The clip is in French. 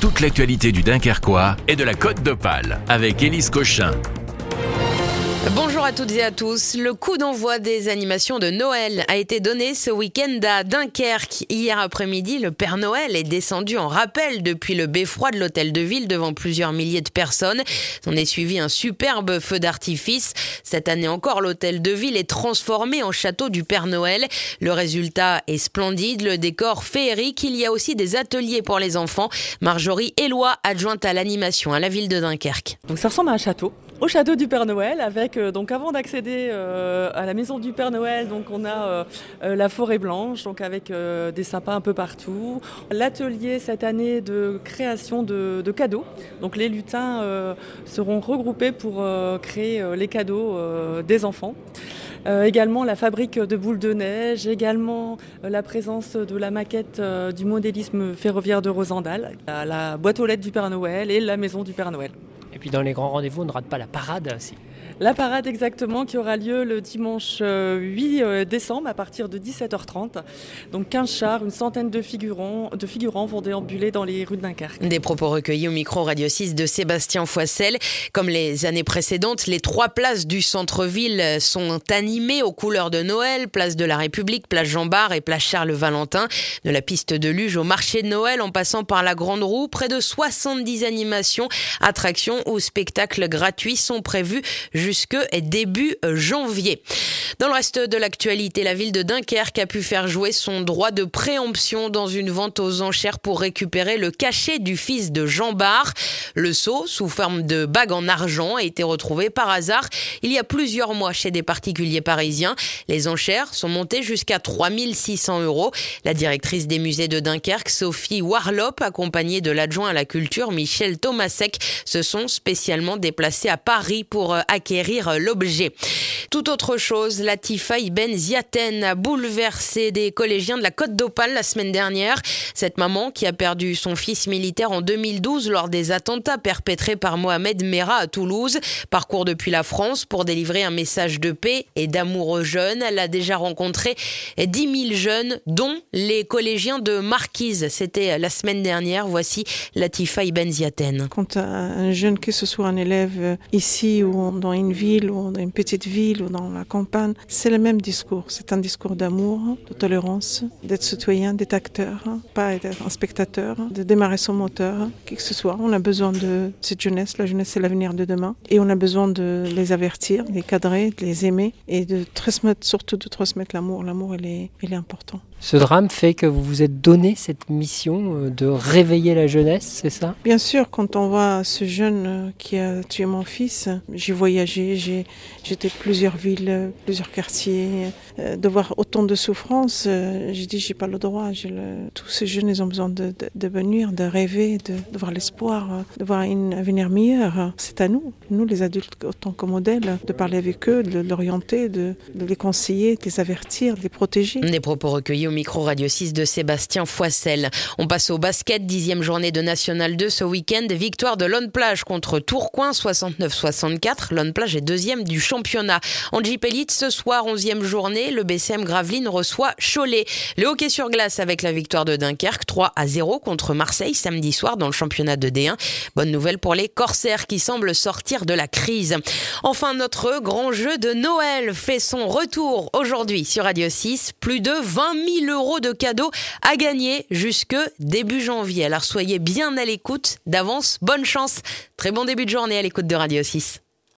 toute l'actualité du Dunkerquois et de la Côte d'Opale avec Élise Cochin. Bonjour à toutes et à tous. Le coup d'envoi des animations de Noël a été donné ce week-end à Dunkerque. Hier après-midi, le Père Noël est descendu en rappel depuis le beffroi de l'hôtel de ville devant plusieurs milliers de personnes. On est suivi un superbe feu d'artifice. Cette année encore, l'hôtel de ville est transformé en château du Père Noël. Le résultat est splendide, le décor féerique. Il y a aussi des ateliers pour les enfants. Marjorie Éloi, adjointe à l'animation à la ville de Dunkerque. Donc ça ressemble à un château. Au château du Père Noël, avec donc avant d'accéder à la maison du Père Noël, donc on a la forêt blanche, donc avec des sapins un peu partout. L'atelier cette année de création de cadeaux. Donc les lutins seront regroupés pour créer les cadeaux des enfants. Également la fabrique de boules de neige, également la présence de la maquette du modélisme ferroviaire de Rosendal, la boîte aux lettres du Père Noël et la maison du Père Noël. Et puis dans les grands rendez-vous, on ne rate pas la parade aussi. La parade exactement qui aura lieu le dimanche 8 décembre à partir de 17h30. Donc 15 chars, une centaine de figurants vont déambuler dans les rues de Dunkerque. Des propos recueillis au micro Radio 6 de Sébastien Foissel. Comme les années précédentes, les 3 places du centre-ville sont animées aux couleurs de Noël. Place de la République, place Jean Bart et place Charles-Valentin. De la piste de luge au marché de Noël en passant par la Grande Roue, près de 70 animations, attractions ou spectacles gratuits sont prévus jusque début janvier. Dans le reste de l'actualité, la ville de Dunkerque a pu faire jouer son droit de préemption dans une vente aux enchères pour récupérer le cachet du fils de Jean Bart. Le sceau, sous forme de bague en argent, a été retrouvé par hasard il y a plusieurs mois chez des particuliers parisiens. Les enchères sont montées jusqu'à 3 600 €. La directrice des musées de Dunkerque, Sophie Warlop, accompagnée de l'adjoint à la culture, Michel Thomasek, se sont spécialement déplacés à Paris pour acquérir l'objet. Tout autre chose, Latifa Ibn Ziaten a bouleversé des collégiens de la Côte d'Opale la semaine dernière. Cette maman qui a perdu son fils militaire en 2012 lors des attentats perpétrés par Mohamed Merah à Toulouse parcourt depuis la France pour délivrer un message de paix et d'amour aux jeunes. Elle a déjà rencontré 10 000 jeunes, dont les collégiens de Marquise. C'était la semaine dernière. Voici Latifa Ibn Ziaten. Quand un jeune, que ce soit un élève ici ou dans une ville ou dans une petite ville ou dans la campagne, c'est le même discours. C'est un discours d'amour, de tolérance, d'être citoyen, d'être acteur, pas être un spectateur, de démarrer son moteur, qui que ce soit. On a besoin de cette jeunesse. La jeunesse, c'est l'avenir de demain. Et on a besoin de les avertir, de les cadrer, de les aimer et de transmettre, surtout de transmettre l'amour. L'amour, il est important. Ce drame fait que vous vous êtes donné cette mission de réveiller la jeunesse, c'est ça ? Bien sûr, quand on voit ce jeune qui a tué mon fils, j'ai voyagé, j'étais plusieurs villes, plusieurs quartiers, de voir autant de souffrance, j'ai dit j'ai pas le droit, tous ces jeunes ils ont besoin de venir, de rêver, de voir l'espoir, de voir un avenir meilleur. C'est à nous les adultes autant que modèles, de parler avec eux, de l'orienter, de les conseiller, de les avertir, de les protéger. Des propos recueillis au micro Radio 6 de Sébastien Foissel. On passe au basket, 10e journée de National 2 ce week-end. Victoire de Lone Plage contre Tourcoing, 69-64. Lone Plage est 2e du championnat. En Jeep Elite, ce soir, 11e journée, le BCM Gravelines reçoit Cholet. Le hockey sur glace avec la victoire de Dunkerque, 3-0 contre Marseille samedi soir dans le championnat de D1. Bonne nouvelle pour les Corsaires qui semblent sortir de la crise. Enfin, notre grand jeu de Noël fait son retour aujourd'hui sur Radio 6. Plus de 20 000 € de cadeaux à gagner jusque début janvier. Alors soyez bien à l'écoute d'avance. Bonne chance. Très bon début de journée à l'écoute de Radio 6.